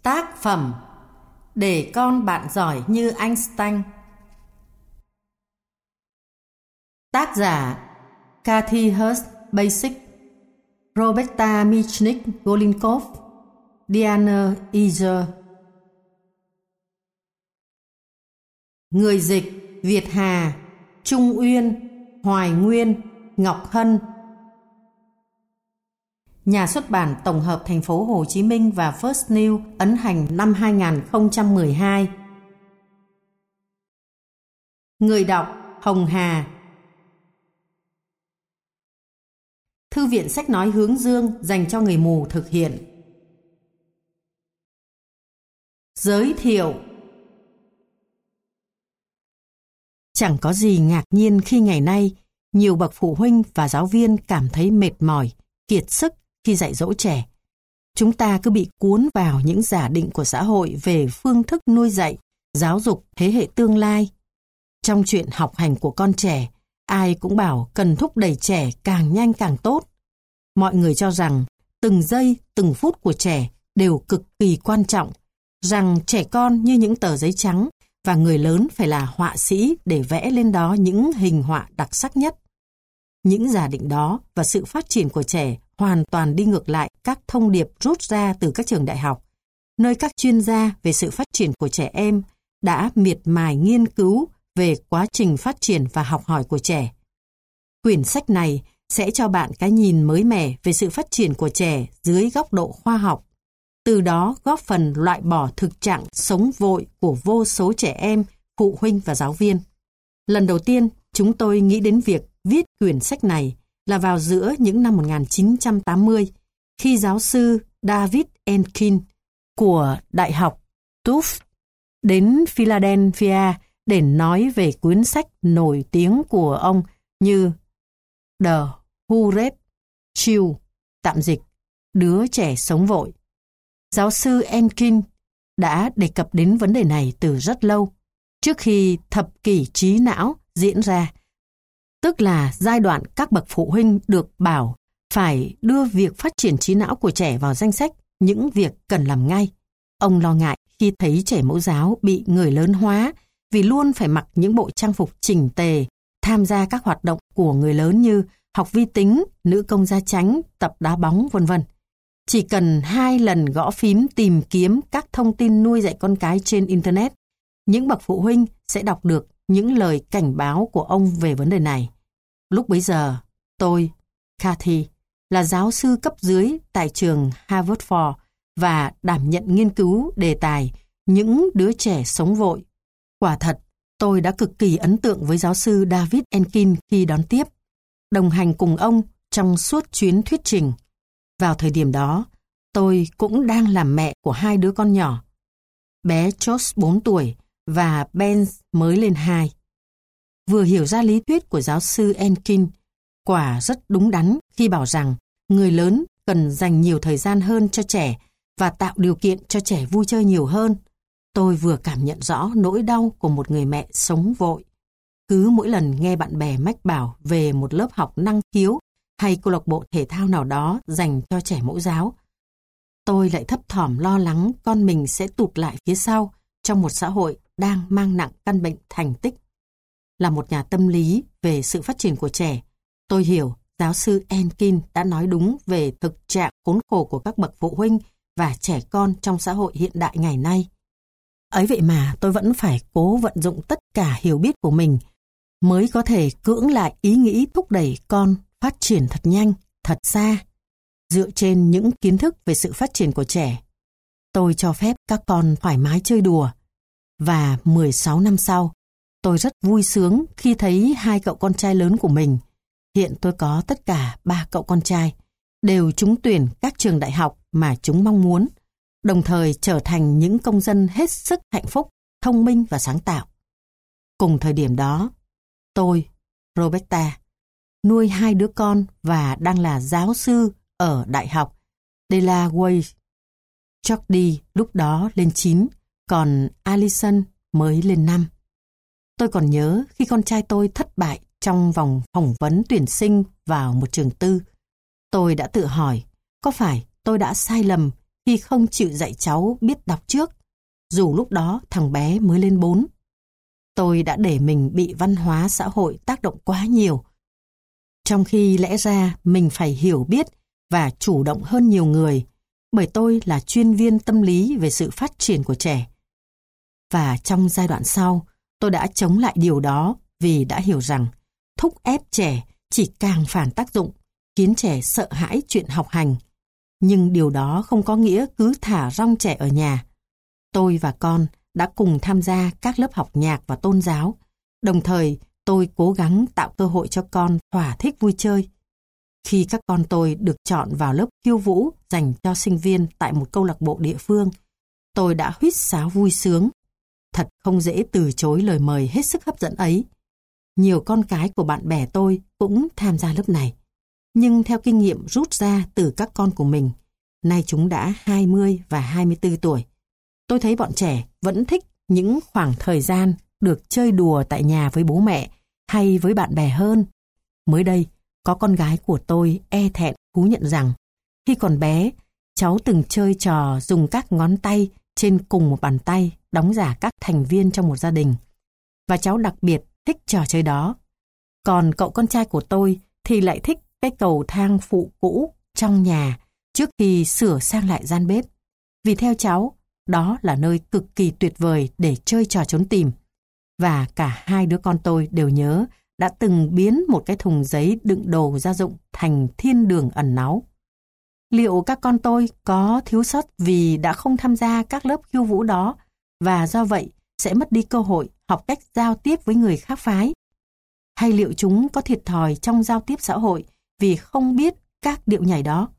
Tác phẩm Để con bạn giỏi như Einstein. Tác giả Kathy Hurst Basic, Roberta Michnik-Golinkov, Diana Eger. Người dịch Việt Hà, Trung Uyên, Hoài Nguyên, Ngọc Hân. Nhà xuất bản tổng hợp Thành phố Hồ Chí Minh và First New ấn hành năm 2012. Người đọc Hồng Hà. Thư viện Sách Nói Hướng Dương dành cho người mù thực hiện. Giới thiệu. Chẳng có gì ngạc nhiên khi ngày nay nhiều bậc phụ huynh và giáo viên cảm thấy mệt mỏi, kiệt sức khi dạy dỗ trẻ. Chúng ta cứ bị cuốn vào những giả định của xã hội về phương thức nuôi dạy, giáo dục thế hệ tương lai. Trong chuyện học hành của con trẻ, ai cũng bảo cần thúc đẩy trẻ càng nhanh càng tốt. Mọi người cho rằng từng giây, từng phút của trẻ đều cực kỳ quan trọng, rằng trẻ con như những tờ giấy trắng và người lớn phải là họa sĩ để vẽ lên đó những hình họa đặc sắc nhất. Những giả định đó và sự phát triển của trẻ hoàn toàn đi ngược lại các thông điệp rút ra từ các trường đại học, nơi các chuyên gia về sự phát triển của trẻ em đã miệt mài nghiên cứu về quá trình phát triển và học hỏi của trẻ. Quyển sách này sẽ cho bạn cái nhìn mới mẻ về sự phát triển của trẻ dưới góc độ khoa học, từ đó góp phần loại bỏ thực trạng sống vội của vô số trẻ em, phụ huynh và giáo viên. Lần đầu tiên, chúng tôi nghĩ đến việc viết quyển sách này là vào giữa những năm 1980, khi giáo sư David Enkin của Đại học Tufts đến Philadelphia để nói về cuốn sách nổi tiếng của ông như The Hurried Child, tạm dịch, đứa trẻ sống vội. Giáo sư Enkin đã đề cập đến vấn đề này từ rất lâu, trước khi thập kỷ trí não diễn ra, tức là giai đoạn các bậc phụ huynh được bảo phải đưa việc phát triển trí não của trẻ vào danh sách những việc cần làm ngay. Ông lo ngại khi thấy trẻ mẫu giáo bị người lớn hóa vì luôn phải mặc những bộ trang phục chỉnh tề, tham gia các hoạt động của người lớn như học vi tính, nữ công gia chánh, tập đá bóng, v.v. Chỉ cần 2 lần gõ phím tìm kiếm các thông tin nuôi dạy con cái trên Internet, những bậc phụ huynh sẽ đọc được những lời cảnh báo của ông về vấn đề này. Lúc bấy giờ, tôi, Kathy, là giáo sư cấp dưới tại trường Haverford và đảm nhận nghiên cứu đề tài những đứa trẻ sống vội. Quả thật, tôi đã cực kỳ ấn tượng với giáo sư David Enkin khi đón tiếp, đồng hành cùng ông trong suốt chuyến thuyết trình. Vào thời điểm đó, tôi cũng đang làm mẹ của 2 đứa con nhỏ. Bé Josh 4 tuổi và Ben mới lên 2. Vừa hiểu ra lý thuyết của giáo sư Enkin, quả rất đúng đắn khi bảo rằng người lớn cần dành nhiều thời gian hơn cho trẻ và tạo điều kiện cho trẻ vui chơi nhiều hơn. Tôi vừa cảm nhận rõ nỗi đau của một người mẹ sống vội. Cứ mỗi lần nghe bạn bè mách bảo về một lớp học năng khiếu hay câu lạc bộ thể thao nào đó dành cho trẻ mẫu giáo, tôi lại thấp thỏm lo lắng con mình sẽ tụt lại phía sau trong một xã hội đang mang nặng căn bệnh thành tích. Là một nhà tâm lý về sự phát triển của trẻ, tôi hiểu giáo sư Enkin đã nói đúng về thực trạng khốn khổ của các bậc phụ huynh và trẻ con trong xã hội hiện đại ngày nay. Ấy vậy mà tôi vẫn phải cố vận dụng tất cả hiểu biết của mình mới có thể cưỡng lại ý nghĩ thúc đẩy con phát triển thật nhanh, thật xa. Dựa trên những kiến thức về sự phát triển của trẻ, tôi cho phép các con thoải mái chơi đùa. Và 16 năm sau, tôi rất vui sướng khi thấy 2 cậu con trai lớn của mình. Hiện tôi có tất cả 3 cậu con trai, đều trúng tuyển các trường đại học mà chúng mong muốn, đồng thời trở thành những công dân hết sức hạnh phúc, thông minh và sáng tạo. Cùng thời điểm đó, tôi, Roberta, nuôi 2 đứa con và đang là giáo sư ở Đại học Delaware. Jordy lúc đó lên 9, còn Allison mới lên 5. Tôi còn nhớ khi con trai tôi thất bại trong vòng phỏng vấn tuyển sinh vào một trường tư. Tôi đã tự hỏi, có phải tôi đã sai lầm khi không chịu dạy cháu biết đọc trước, dù lúc đó thằng bé mới lên 4. Tôi đã để mình bị văn hóa xã hội tác động quá nhiều, trong khi lẽ ra mình phải hiểu biết và chủ động hơn nhiều người, bởi tôi là chuyên viên tâm lý về sự phát triển của trẻ. Và trong giai đoạn sau, tôi đã chống lại điều đó vì đã hiểu rằng thúc ép trẻ chỉ càng phản tác dụng, khiến trẻ sợ hãi chuyện học hành. Nhưng điều đó không có nghĩa cứ thả rong trẻ ở nhà. Tôi và con đã cùng tham gia các lớp học nhạc và tôn giáo. Đồng thời, tôi cố gắng tạo cơ hội cho con thỏa thích vui chơi. Khi các con tôi được chọn vào lớp khiêu vũ dành cho sinh viên tại một câu lạc bộ địa phương, tôi đã huýt sáo vui sướng. Thật không dễ từ chối lời mời hết sức hấp dẫn ấy. Nhiều con cái của bạn bè tôi cũng tham gia lớp này. Nhưng theo kinh nghiệm rút ra từ các con của mình, nay chúng đã 20 và 24 tuổi. Tôi thấy bọn trẻ vẫn thích những khoảng thời gian được chơi đùa tại nhà với bố mẹ hay với bạn bè hơn. Mới đây, có con gái của tôi e thẹn thú nhận rằng khi còn bé, cháu từng chơi trò dùng các ngón tay trên cùng một bàn tay đóng giả các thành viên trong một gia đình. Và cháu đặc biệt thích trò chơi đó. Còn cậu con trai của tôi thì lại thích cái cầu thang phụ cũ trong nhà trước khi sửa sang lại gian bếp. Vì theo cháu, đó là nơi cực kỳ tuyệt vời để chơi trò trốn tìm. Và cả hai đứa con tôi đều nhớ đã từng biến một cái thùng giấy đựng đồ gia dụng thành thiên đường ẩn náu. Liệu các con tôi có thiếu sót vì đã không tham gia các lớp khiêu vũ đó và do vậy sẽ mất đi cơ hội học cách giao tiếp với người khác phái? Hay liệu chúng có thiệt thòi trong giao tiếp xã hội vì không biết các điệu nhảy đó?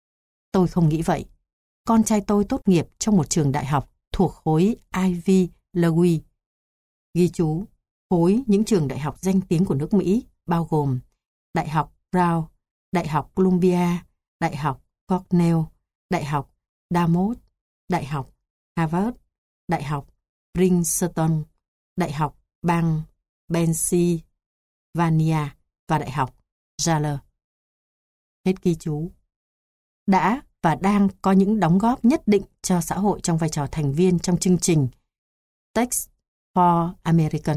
Tôi không nghĩ vậy. Con trai tôi tốt nghiệp trong một trường đại học thuộc khối Ivy League. Ghi chú, khối những trường đại học danh tiếng của nước Mỹ bao gồm Đại học Brown, Đại học Columbia, Đại học Cornell, Đại học Dartmouth, Đại học Harvard, Đại học Princeton, Đại học bang Pennsylvania và Đại học Yale. Hết ghi chú. Đã và đang có những đóng góp nhất định cho xã hội trong vai trò thành viên trong chương trình Text for American.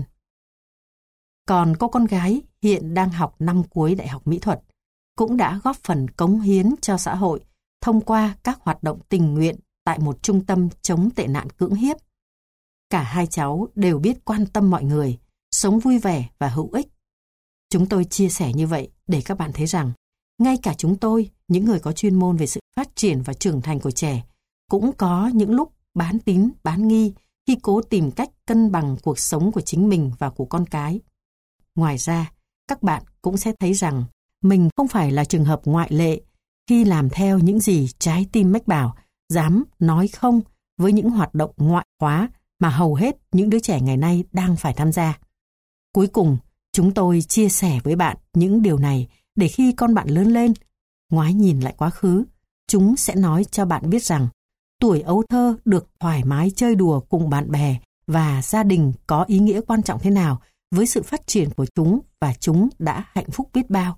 Còn cô con gái hiện đang học năm cuối Đại học Mỹ thuật cũng đã góp phần cống hiến cho xã hội thông qua các hoạt động tình nguyện tại một trung tâm chống tệ nạn cưỡng hiếp. Cả hai cháu đều biết quan tâm mọi người, sống vui vẻ và hữu ích. Chúng tôi chia sẻ như vậy để các bạn thấy rằng ngay cả chúng tôi, những người có chuyên môn về sự phát triển và trưởng thành của trẻ, cũng có những lúc bán tín, bán nghi khi cố tìm cách cân bằng cuộc sống của chính mình và của con cái. Ngoài ra, các bạn cũng sẽ thấy rằng mình không phải là trường hợp ngoại lệ khi làm theo những gì trái tim mách bảo, dám nói không với những hoạt động ngoại khóa mà hầu hết những đứa trẻ ngày nay đang phải tham gia. Cuối cùng, chúng tôi chia sẻ với bạn những điều này để khi con bạn lớn lên, ngoái nhìn lại quá khứ, chúng sẽ nói cho bạn biết rằng tuổi ấu thơ được thoải mái chơi đùa cùng bạn bè và gia đình có ý nghĩa quan trọng thế nào với sự phát triển của chúng và chúng đã hạnh phúc biết bao.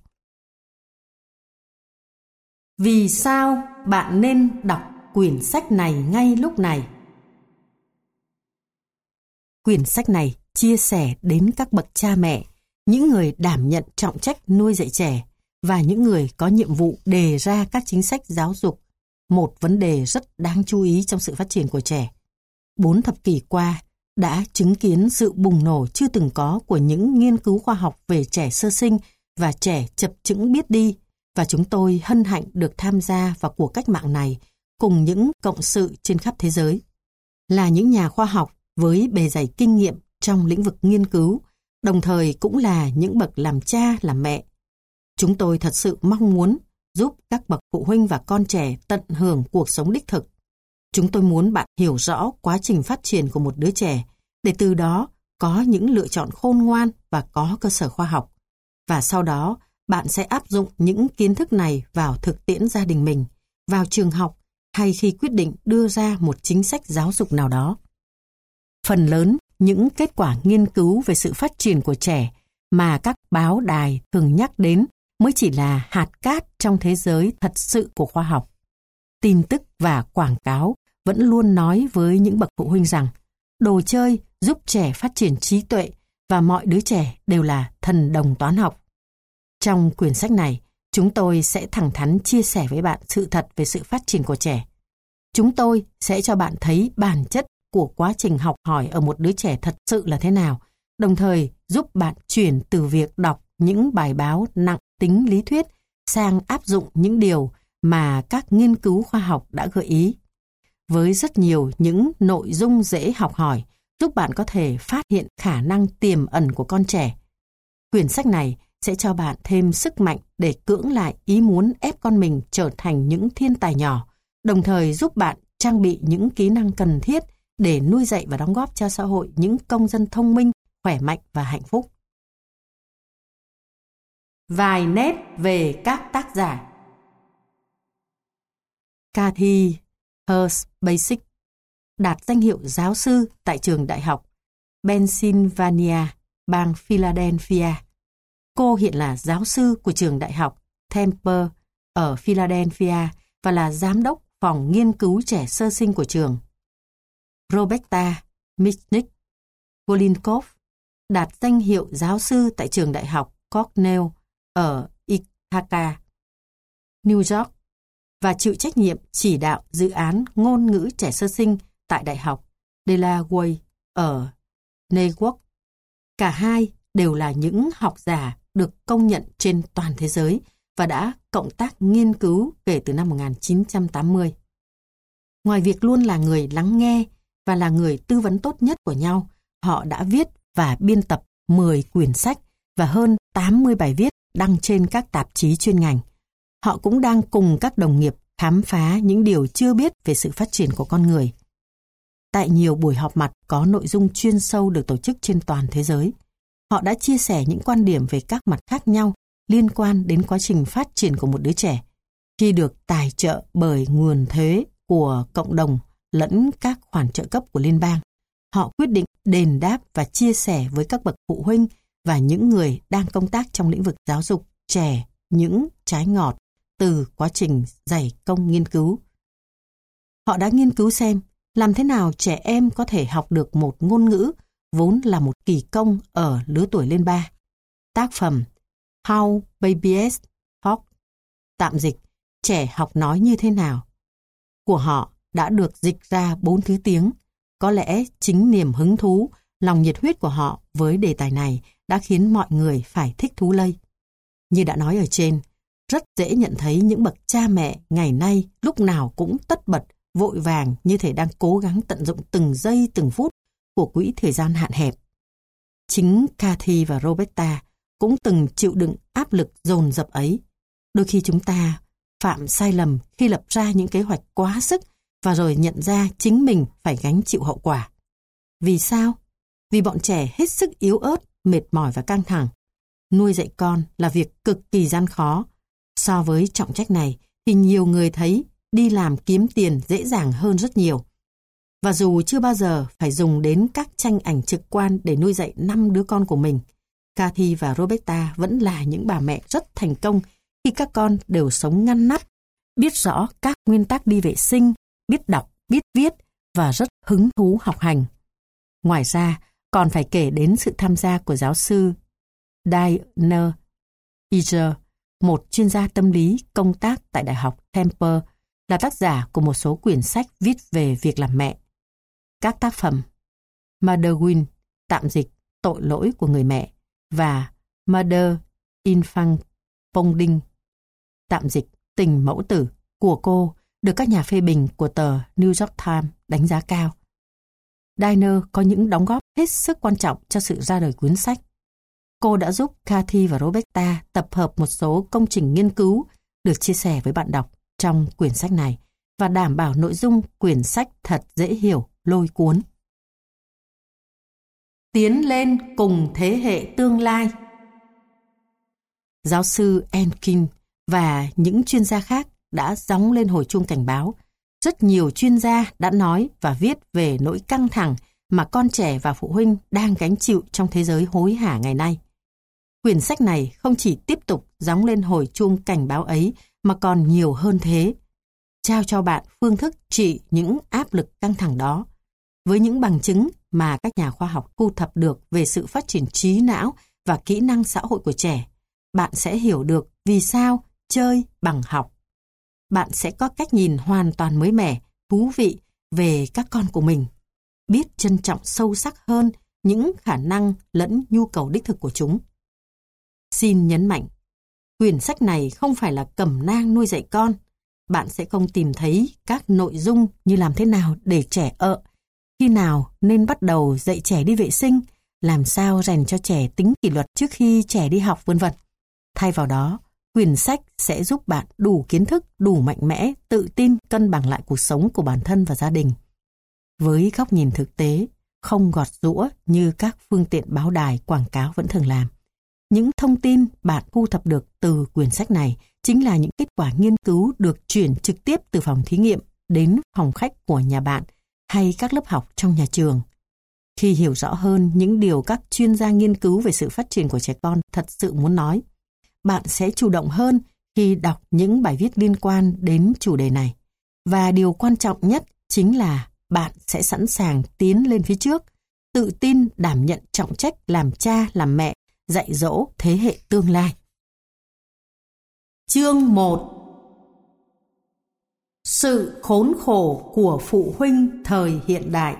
Vì sao bạn nên đọc quyển sách này ngay lúc này? Quyển sách này chia sẻ đến các bậc cha mẹ, những người đảm nhận trọng trách nuôi dạy trẻ và những người có nhiệm vụ đề ra các chính sách giáo dục, một vấn đề rất đáng chú ý trong sự phát triển của trẻ. 4 thập kỷ qua đã chứng kiến sự bùng nổ chưa từng có của những nghiên cứu khoa học về trẻ sơ sinh và trẻ chập chững biết đi, và chúng tôi hân hạnh được tham gia vào cuộc cách mạng này cùng những cộng sự trên khắp thế giới. Là những nhà khoa học với bề dày kinh nghiệm trong lĩnh vực nghiên cứu, đồng thời cũng là những bậc làm cha, làm mẹ. Chúng tôi thật sự mong muốn giúp các bậc phụ huynh và con trẻ tận hưởng cuộc sống đích thực. Chúng tôi muốn bạn hiểu rõ quá trình phát triển của một đứa trẻ, để từ đó có những lựa chọn khôn ngoan và có cơ sở khoa học. Và sau đó, bạn sẽ áp dụng những kiến thức này vào thực tiễn gia đình mình, vào trường học hay khi quyết định đưa ra một chính sách giáo dục nào đó. Phần lớn những kết quả nghiên cứu về sự phát triển của trẻ mà các báo đài thường nhắc đến mới chỉ là hạt cát trong thế giới thật sự của khoa học. tin tức và quảng cáo vẫn luôn nói với những bậc phụ huynh rằng đồ chơi giúp trẻ phát triển trí tuệ và mọi đứa trẻ đều là thần đồng toán học. Trong quyển sách này, chúng tôi sẽ thẳng thắn chia sẻ với bạn sự thật về sự phát triển của trẻ. Chúng tôi sẽ cho bạn thấy bản chất của quá trình học hỏi ở một đứa trẻ thật sự là thế nào, đồng thời giúp bạn chuyển từ việc đọc những bài báo nặng tính lý thuyết sang áp dụng những điều mà các nghiên cứu khoa học đã gợi ý. Với rất nhiều những nội dung dễ học hỏi, giúp bạn có thể phát hiện khả năng tiềm ẩn của con trẻ. Quyển sách này sẽ cho bạn thêm sức mạnh để cưỡng lại ý muốn ép con mình trở thành những thiên tài nhỏ, đồng thời giúp bạn trang bị những kỹ năng cần thiết để nuôi dạy và đóng góp cho xã hội những công dân thông minh, khỏe mạnh và hạnh phúc. Vài nét về các tác giả. Kathy Hurst-Basic đạt danh hiệu giáo sư tại trường đại học Pennsylvania, bang Philadelphia. Cô hiện là giáo sư của trường đại học Temple ở Philadelphia và là giám đốc phòng nghiên cứu trẻ sơ sinh của trường. Roberta Mitnick Golinkoff đạt danh hiệu giáo sư tại trường đại học Cornell ở Ithaca, New York và chịu trách nhiệm chỉ đạo dự án ngôn ngữ trẻ sơ sinh tại đại học Delaware ở Newark. Cả hai đều là những học giả được công nhận trên toàn thế giới và đã cộng tác nghiên cứu kể từ năm 1980. Ngoài việc luôn là người lắng nghe và là người tư vấn tốt nhất của nhau, họ đã viết và biên tập 10 quyển sách và hơn 80 bài viết đăng trên các tạp chí chuyên ngành. Họ cũng đang cùng các đồng nghiệp khám phá những điều chưa biết về sự phát triển của con người. Tại nhiều buổi họp mặt có nội dung chuyên sâu được tổ chức trên toàn thế giới, họ đã chia sẻ những quan điểm về các mặt khác nhau liên quan đến quá trình phát triển của một đứa trẻ, khi được tài trợ bởi nguồn thuế của cộng đồng lẫn các khoản trợ cấp của liên bang. Họ quyết định đền đáp và chia sẻ với các bậc phụ huynh và những người đang công tác trong lĩnh vực giáo dục trẻ những trái ngọt từ quá trình dày công nghiên cứu. Họ đã nghiên cứu xem làm thế nào trẻ em có thể học được một ngôn ngữ vốn là một kỳ công ở lứa tuổi lên 3. Tác phẩm How Babies Talk, tạm dịch Trẻ học nói như thế nào, của họ đã được dịch ra 4 thứ tiếng. Có lẽ chính niềm hứng thú, lòng nhiệt huyết của họ với đề tài này đã khiến mọi người phải thích thú lây. Như đã nói ở trên, rất dễ nhận thấy những bậc cha mẹ ngày nay lúc nào cũng tất bật, vội vàng như thể đang cố gắng tận dụng từng giây từng phút của quỹ thời gian hạn hẹp. Chính Kathy và Roberta cũng từng chịu đựng áp lực dồn dập ấy. Đôi khi chúng ta phạm sai lầm khi lập ra những kế hoạch quá sức và rồi nhận ra chính mình phải gánh chịu hậu quả. Vì sao? Vì bọn trẻ hết sức yếu ớt, mệt mỏi và căng thẳng. Nuôi dạy con là việc cực kỳ gian khó. So với trọng trách này thì nhiều người thấy đi làm kiếm tiền dễ dàng hơn rất nhiều. Và dù chưa bao giờ phải dùng đến các tranh ảnh trực quan để nuôi dạy 5 đứa con của mình, Kathy và Roberta vẫn là những bà mẹ rất thành công khi các con đều sống ngăn nắp, biết rõ các nguyên tắc đi vệ sinh, biết đọc, biết viết và rất hứng thú học hành. Ngoài ra, còn phải kể đến sự tham gia của giáo sư Diane Eger, một chuyên gia tâm lý công tác tại Đại học Temple, là tác giả của một số quyển sách viết về việc làm mẹ. Các tác phẩm Motherhood, tạm dịch Tội lỗi của người mẹ, và Mother Infant Bonding, tạm dịch Tình mẫu tử, của cô được các nhà phê bình của tờ New York Times đánh giá cao. Diane có những đóng góp hết sức quan trọng cho sự ra đời cuốn sách. Cô đã giúp Kathy và Roberta tập hợp một số công trình nghiên cứu được chia sẻ với bạn đọc trong quyển sách này và đảm bảo nội dung quyển sách thật dễ hiểu, lôi cuốn. Tiến lên cùng thế hệ tương lai. Giáo sư Enkin và những chuyên gia khác đã gióng lên hồi chuông cảnh báo. Rất nhiều chuyên gia đã nói và viết về nỗi căng thẳng mà con trẻ và phụ huynh đang gánh chịu trong thế giới hối hả ngày nay. Quyển sách này không chỉ tiếp tục gióng lên hồi chuông cảnh báo ấy mà còn nhiều hơn thế. trao cho bạn phương thức trị những áp lực căng thẳng đó. Với những bằng chứng mà các nhà khoa học thu thập được về sự phát triển trí não và kỹ năng xã hội của trẻ, bạn sẽ hiểu được vì sao chơi bằng học. Bạn sẽ có cách nhìn hoàn toàn mới mẻ, thú vị về các con của mình, biết trân trọng sâu sắc hơn những khả năng lẫn nhu cầu đích thực của chúng. Xin nhấn mạnh, quyển sách này không phải là cẩm nang nuôi dạy con. Bạn sẽ không tìm thấy các nội dung như làm thế nào để trẻ khi nào nên bắt đầu dạy trẻ đi vệ sinh, làm sao rèn cho trẻ tính kỷ luật trước khi trẻ đi học, vân vân. Thay vào đó, quyển sách sẽ giúp bạn đủ kiến thức, đủ mạnh mẽ, tự tin cân bằng lại cuộc sống của bản thân và gia đình. Với góc nhìn thực tế, không gọt giũa như các phương tiện báo đài quảng cáo vẫn thường làm. Những thông tin bạn thu thập được từ quyển sách này chính là những kết quả nghiên cứu được chuyển trực tiếp từ phòng thí nghiệm đến phòng khách của nhà bạn hay các lớp học trong nhà trường. Khi hiểu rõ hơn những điều các chuyên gia nghiên cứu về sự phát triển của trẻ con thật sự muốn nói, bạn sẽ chủ động hơn khi đọc những bài viết liên quan đến chủ đề này. Và điều quan trọng nhất chính là bạn sẽ sẵn sàng tiến lên phía trước, tự tin đảm nhận trọng trách làm cha, làm mẹ, dạy dỗ thế hệ tương lai. Chương 1. Sự khốn khổ của phụ huynh thời hiện đại.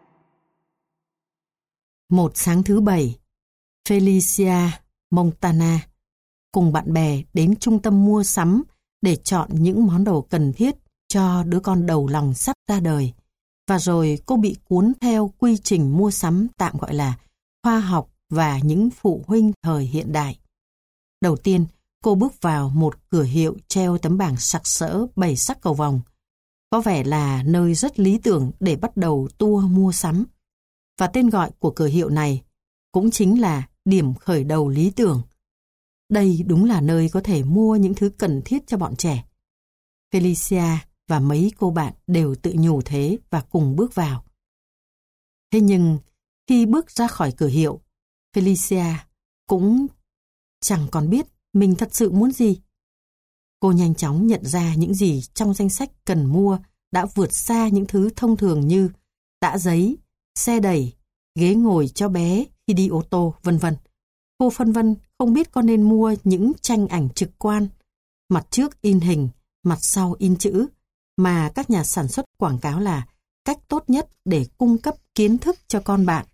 Một sáng thứ Bảy, Felicia, Montana, cùng bạn bè đến trung tâm mua sắm để chọn những món đồ cần thiết cho đứa con đầu lòng sắp ra đời. Và rồi cô bị cuốn theo quy trình mua sắm tạm gọi là khoa học và những phụ huynh thời hiện đại. Đầu tiên, cô bước vào một cửa hiệu treo tấm bảng sặc sỡ 7 sắc cầu vồng. Có vẻ là nơi rất lý tưởng để bắt đầu tour mua sắm. Và tên gọi của cửa hiệu này cũng chính là điểm khởi đầu lý tưởng. Đây đúng là nơi có thể mua những thứ cần thiết cho bọn trẻ. Felicia và mấy cô bạn đều tự nhủ thế và cùng bước vào. Thế nhưng, khi bước ra khỏi cửa hiệu, Felicia cũng chẳng còn biết mình thật sự muốn gì. Cô nhanh chóng nhận ra những gì trong danh sách cần mua đã vượt xa những thứ thông thường như tã giấy, xe đẩy, ghế ngồi cho bé khi đi ô tô, vân vân. Cô phân vân không biết có nên mua những tranh ảnh trực quan, mặt trước in hình, mặt sau in chữ, mà các nhà sản xuất quảng cáo là cách tốt nhất để cung cấp kiến thức cho con bạn.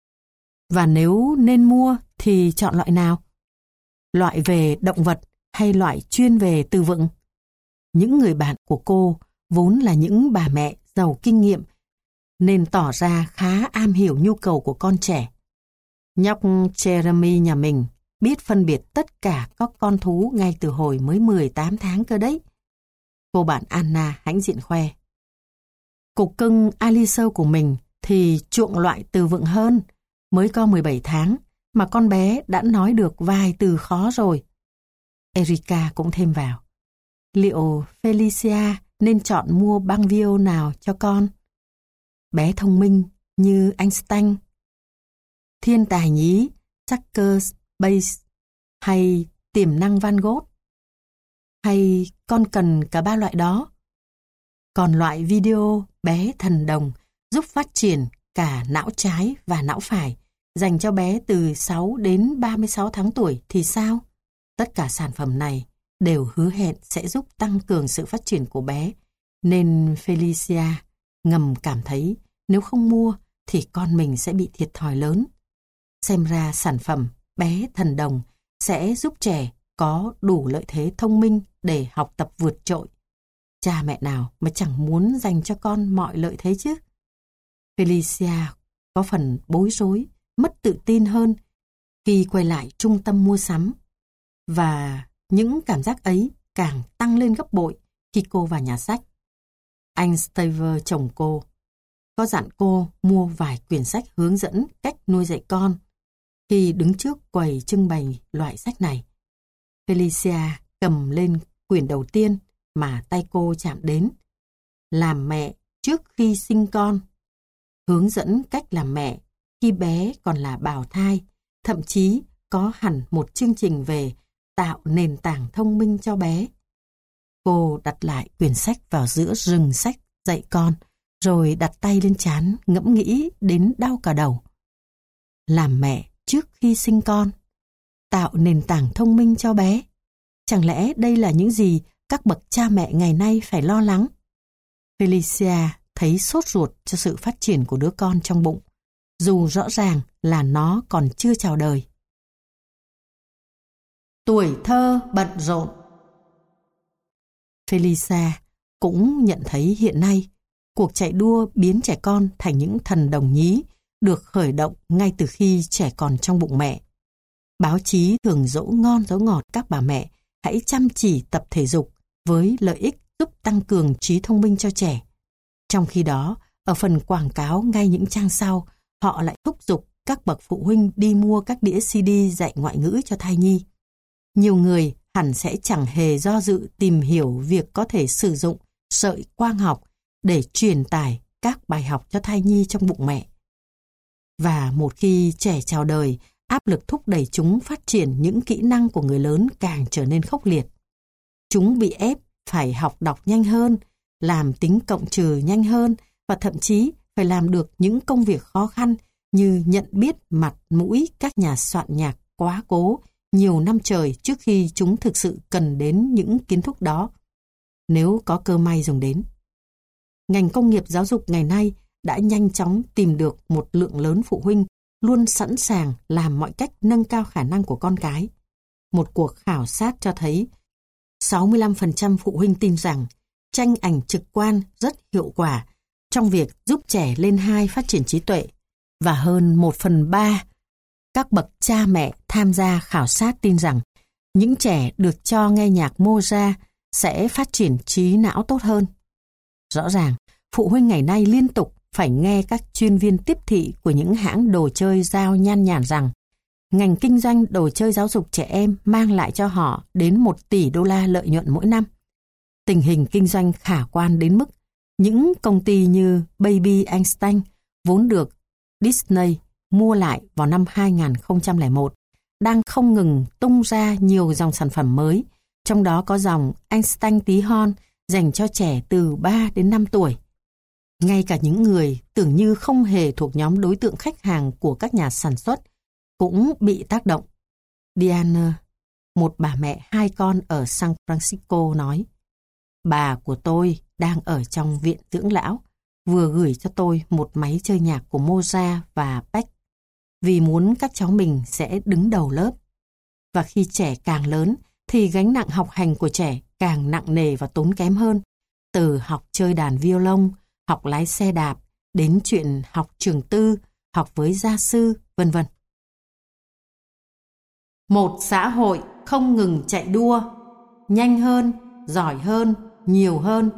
Và nếu nên mua thì chọn loại nào? Loại về động vật hay loại chuyên về từ vựng? Những người bạn của cô vốn là những bà mẹ giàu kinh nghiệm nên tỏ ra khá am hiểu nhu cầu của con trẻ. Nhóc Jeremy nhà mình biết phân biệt tất cả các con thú ngay từ hồi mới 18 tháng cơ đấy. Cô bạn Anna hãnh diện khoe. Cục cưng Alice của mình thì chuộng loại từ vựng hơn, mới có 17 tháng mà con bé đã nói được vài từ khó rồi. Erica cũng thêm vào. Liệu Felicia nên chọn mua băng video nào cho con? Bé thông minh như Einstein, thiên tài nhí Tucker Bates hay tiềm năng Van Gogh? Hay con cần cả ba loại đó? Còn loại video bé thần đồng giúp phát triển cả não trái và não phải dành cho bé từ 6 đến 36 tháng tuổi thì sao? Tất cả sản phẩm này đều hứa hẹn sẽ giúp tăng cường sự phát triển của bé, nên Felicia ngầm cảm thấy nếu không mua thì con mình sẽ bị thiệt thòi lớn. Xem ra sản phẩm bé thần đồng sẽ giúp trẻ có đủ lợi thế thông minh để học tập vượt trội. Cha mẹ nào mà chẳng muốn dành cho con mọi lợi thế chứ? Felicia có phần bối rối, mất tự tin hơn khi quay lại trung tâm mua sắm. Và những cảm giác ấy càng tăng lên gấp bội khi cô vào nhà sách. Anh Steve, chồng cô, có dặn cô mua vài quyển sách hướng dẫn cách nuôi dạy con. Khi đứng trước quầy trưng bày loại sách này, Felicia cầm lên quyển đầu tiên mà tay cô chạm đến. Làm mẹ trước khi sinh con. Hướng dẫn cách làm mẹ khi bé còn là bào thai, thậm chí có hẳn một chương trình về tạo nền tảng thông minh cho bé. Cô đặt lại quyển sách vào giữa rừng sách dạy con, rồi đặt tay lên trán ngẫm nghĩ đến đau cả đầu. Làm mẹ trước khi sinh con, tạo nền tảng thông minh cho bé. Chẳng lẽ đây là những gì các bậc cha mẹ ngày nay phải lo lắng? Felicia thấy sốt ruột cho sự phát triển của đứa con trong bụng, dù rõ ràng là nó còn chưa chào đời. Tuổi thơ bận rộn. Felicia cũng nhận thấy hiện nay, cuộc chạy đua biến trẻ con thành những thần đồng nhí được khởi động ngay từ khi trẻ còn trong bụng mẹ. Báo chí thường dỗ ngon dỗ ngọt các bà mẹ hãy chăm chỉ tập thể dục với lợi ích giúp tăng cường trí thông minh cho trẻ. Trong khi đó, ở phần quảng cáo ngay những trang sau, họ lại thúc giục các bậc phụ huynh đi mua các đĩa CD dạy ngoại ngữ cho thai nhi. Nhiều người hẳn sẽ chẳng hề do dự tìm hiểu việc có thể sử dụng sợi quang học để truyền tải các bài học cho thai nhi trong bụng mẹ. Và một khi trẻ chào đời, áp lực thúc đẩy chúng phát triển những kỹ năng của người lớn càng trở nên khốc liệt. Chúng bị ép phải học đọc nhanh hơn, làm tính cộng trừ nhanh hơn và thậm chí phải làm được những công việc khó khăn như nhận biết mặt mũi các nhà soạn nhạc quá cố nhiều năm trời trước khi chúng thực sự cần đến những kiến thức đó, nếu có cơ may dùng đến. Ngành công nghiệp giáo dục ngày nay đã nhanh chóng tìm được một lượng lớn phụ huynh luôn sẵn sàng làm mọi cách nâng cao khả năng của con cái. Một cuộc khảo sát cho thấy 65% phụ huynh tin rằng tranh ảnh trực quan rất hiệu quả trong việc giúp trẻ lên 2 phát triển trí tuệ, và hơn 1/3 các bậc cha mẹ tham gia khảo sát tin rằng những trẻ được cho nghe nhạc Mozart sẽ phát triển trí não tốt hơn. Rõ ràng, phụ huynh ngày nay liên tục phải nghe các chuyên viên tiếp thị của những hãng đồ chơi giao nhan nhản rằng ngành kinh doanh đồ chơi giáo dục trẻ em mang lại cho họ đến 1 tỷ đô la lợi nhuận mỗi năm. Tình hình kinh doanh khả quan đến mức những công ty như Baby Einstein vốn được Disney mua lại vào năm 2001 đang không ngừng tung ra nhiều dòng sản phẩm mới, trong đó có dòng Einstein tí hon dành cho trẻ từ 3 đến 5 tuổi. Ngay cả những người tưởng như không hề thuộc nhóm đối tượng khách hàng của các nhà sản xuất cũng bị tác động. Diana, một bà mẹ 2 con ở San Francisco nói, bà của tôi đang ở trong viện dưỡng lão, vừa gửi cho tôi một máy chơi nhạc của Mozart và Bach, vì muốn các cháu mình sẽ đứng đầu lớp. Và khi trẻ càng lớn thì gánh nặng học hành của trẻ càng nặng nề và tốn kém hơn, từ học chơi đàn violon, học lái xe đạp, đến chuyện học trường tư, học với gia sư, vân vân. Một xã hội không ngừng chạy đua, nhanh hơn, giỏi hơn, nhiều hơn.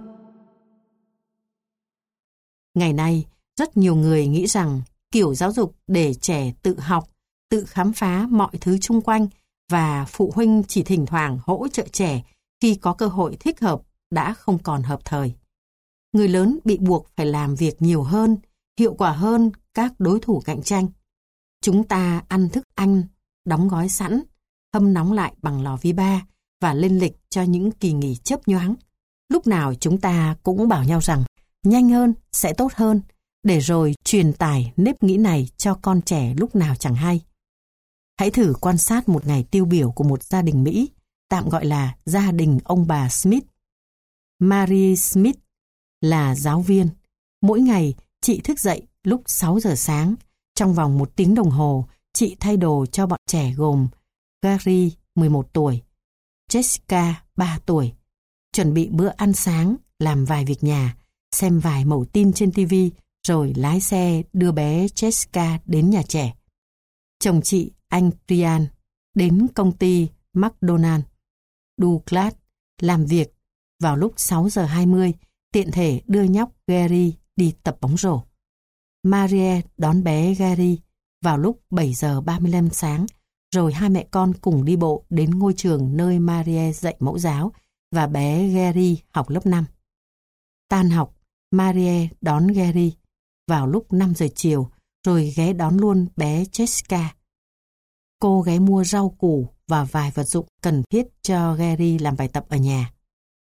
Ngày nay, rất nhiều người nghĩ rằng kiểu giáo dục để trẻ tự học, tự khám phá mọi thứ chung quanh và phụ huynh chỉ thỉnh thoảng hỗ trợ trẻ khi có cơ hội thích hợp đã không còn hợp thời. Người lớn bị buộc phải làm việc nhiều hơn, hiệu quả hơn các đối thủ cạnh tranh. Chúng ta ăn thức ăn, đóng gói sẵn, hâm nóng lại bằng lò vi ba và lên lịch cho những kỳ nghỉ chớp nhoáng. Lúc nào chúng ta cũng bảo nhau rằng nhanh hơn sẽ tốt hơn, để rồi truyền tải nếp nghĩ này cho con trẻ lúc nào chẳng hay. Hãy thử quan sát một ngày tiêu biểu của một gia đình Mỹ, tạm gọi là gia đình ông bà Smith. Mary Smith là giáo viên. Mỗi ngày, chị thức dậy lúc 6 giờ sáng. Trong vòng 1 tiếng đồng hồ, chị thay đồ cho bọn trẻ gồm Gary, 11 tuổi, Jessica, 3 tuổi, chuẩn bị bữa ăn sáng, làm vài việc nhà, xem vài mẩu tin trên TV, rồi lái xe đưa bé Jessica đến nhà trẻ. Chồng chị, anh Brian, đến công ty McDonald Douglas làm việc vào lúc 6 giờ 20, tiện thể đưa nhóc Gary đi tập bóng rổ. Marie đón bé Gary vào lúc 7 giờ 35 sáng, rồi hai mẹ con cùng đi bộ đến ngôi trường nơi Marie dạy mẫu giáo và bé Gary học lớp 5. Tan học, Marie đón Gary vào lúc 5 giờ chiều, rồi ghé đón luôn bé Jessica. Cô ghé mua rau củ và vài vật dụng cần thiết cho Gary làm bài tập ở nhà.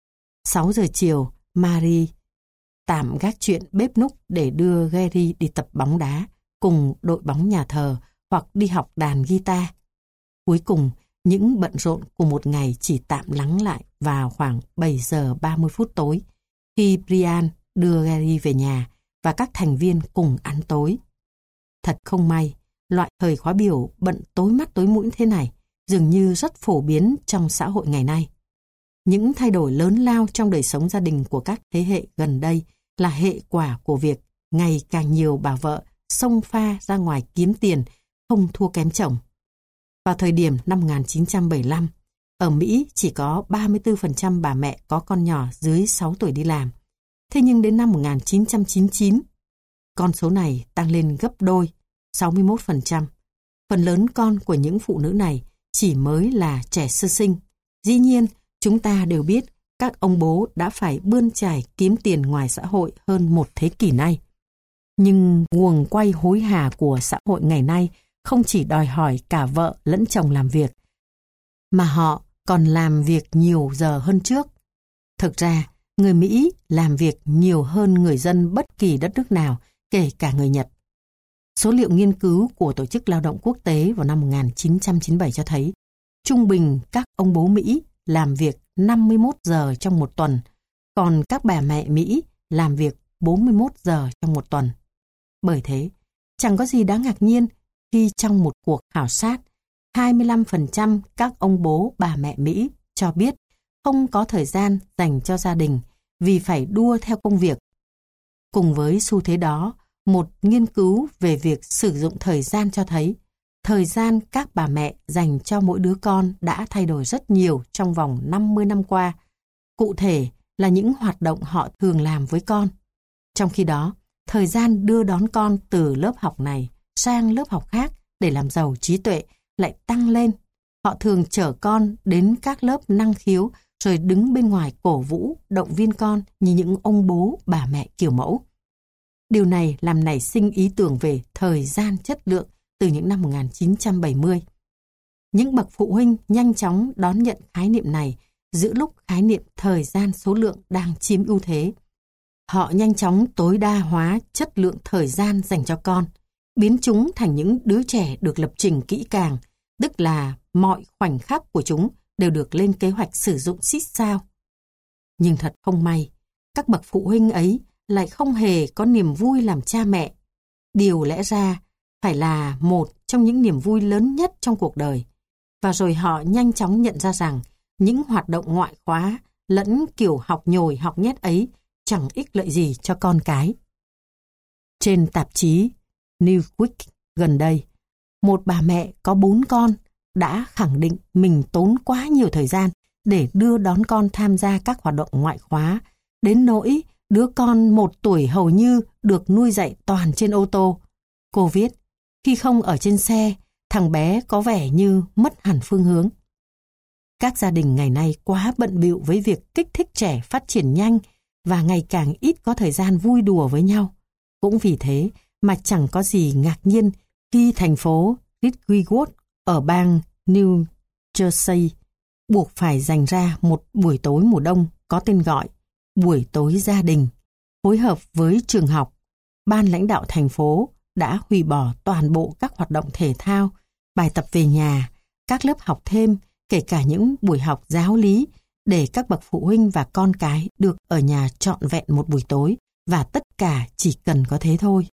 6 giờ chiều, Marie tạm gác chuyện bếp núc để đưa Gary đi tập bóng đá cùng đội bóng nhà thờ hoặc đi học đàn guitar. Cuối cùng, những bận rộn của một ngày chỉ tạm lắng lại vào khoảng 7 giờ 30 phút tối khi Brian đưa Gary về nhà và các thành viên cùng ăn tối. Thật không may, loại thời khóa biểu bận tối mắt tối mũi thế này dường như rất phổ biến trong xã hội ngày nay. Những thay đổi lớn lao trong đời sống gia đình của các thế hệ gần đây là hệ quả của việc ngày càng nhiều bà vợ xông pha ra ngoài kiếm tiền không thua kém chồng. Vào thời điểm năm 1975, ở Mỹ chỉ có 34% bà mẹ có con nhỏ dưới 6 tuổi đi làm. Thế nhưng đến năm 1999, con số này tăng lên gấp đôi, 61%. Phần lớn con của những phụ nữ này chỉ mới là trẻ sơ sinh. Dĩ nhiên, chúng ta đều biết các ông bố đã phải bươn chải kiếm tiền ngoài xã hội hơn một thế kỷ nay. Nhưng guồng quay hối hả của xã hội ngày nay không chỉ đòi hỏi cả vợ lẫn chồng làm việc, mà họ còn làm việc nhiều giờ hơn trước. Thực ra, người Mỹ làm việc nhiều hơn người dân bất kỳ đất nước nào, kể cả người Nhật. Số liệu nghiên cứu của Tổ chức Lao động Quốc tế vào năm 1997 cho thấy, trung bình các ông bố Mỹ làm việc 51 giờ trong một tuần, còn các bà mẹ Mỹ làm việc 41 giờ trong một tuần. Bởi thế, chẳng có gì đáng ngạc nhiên khi trong một cuộc khảo sát, 25% các ông bố bà mẹ Mỹ cho biết không có thời gian dành cho gia đình vì phải đua theo công việc. Cùng với xu thế đó, một nghiên cứu về việc sử dụng thời gian cho thấy thời gian các bà mẹ dành cho mỗi đứa con đã thay đổi rất nhiều trong vòng 50 năm qua. Cụ thể là những hoạt động họ thường làm với con. Trong khi đó, thời gian đưa đón con từ lớp học này sang lớp học khác để làm giàu trí tuệ lại tăng lên. Họ thường chở con đến các lớp năng khiếu rồi đứng bên ngoài cổ vũ, động viên con như những ông bố, bà mẹ kiểu mẫu. Điều này làm nảy sinh ý tưởng về thời gian chất lượng từ những năm 1970. Những bậc phụ huynh nhanh chóng đón nhận khái niệm này giữa lúc khái niệm thời gian số lượng đang chiếm ưu thế. Họ nhanh chóng tối đa hóa chất lượng thời gian dành cho con, biến chúng thành những đứa trẻ được lập trình kỹ càng, tức là mọi khoảnh khắc của chúng đều được lên kế hoạch sử dụng xít sao. Nhưng thật không may, các bậc phụ huynh ấy lại không hề có niềm vui làm cha mẹ. Điều lẽ ra phải là một trong những niềm vui lớn nhất trong cuộc đời. Và rồi họ nhanh chóng nhận ra rằng những hoạt động ngoại khóa lẫn kiểu học nhồi học nhét ấy chẳng ích lợi gì cho con cái. Trên tạp chí Newsweek gần đây, một bà mẹ có 4 con đã khẳng định mình tốn quá nhiều thời gian để đưa đón con tham gia các hoạt động ngoại khóa, đến nỗi đứa con 1 tuổi hầu như được nuôi dạy toàn trên ô tô. Cô viết, khi không ở trên xe, thằng bé có vẻ như mất hẳn phương hướng. Các gia đình ngày nay quá bận bịu với việc kích thích trẻ phát triển nhanh và ngày càng ít có thời gian vui đùa với nhau. Cũng vì thế mà chẳng có gì ngạc nhiên khi thành phố Ridgewood ở bang New Jersey buộc phải dành ra một buổi tối mùa đông có tên gọi buổi tối gia đình. Phối hợp với trường học, ban lãnh đạo thành phố đã hủy bỏ toàn bộ các hoạt động thể thao, bài tập về nhà, các lớp học thêm, kể cả những buổi học giáo lý để các bậc phụ huynh và con cái được ở nhà trọn vẹn một buổi tối, và tất cả chỉ cần có thế thôi.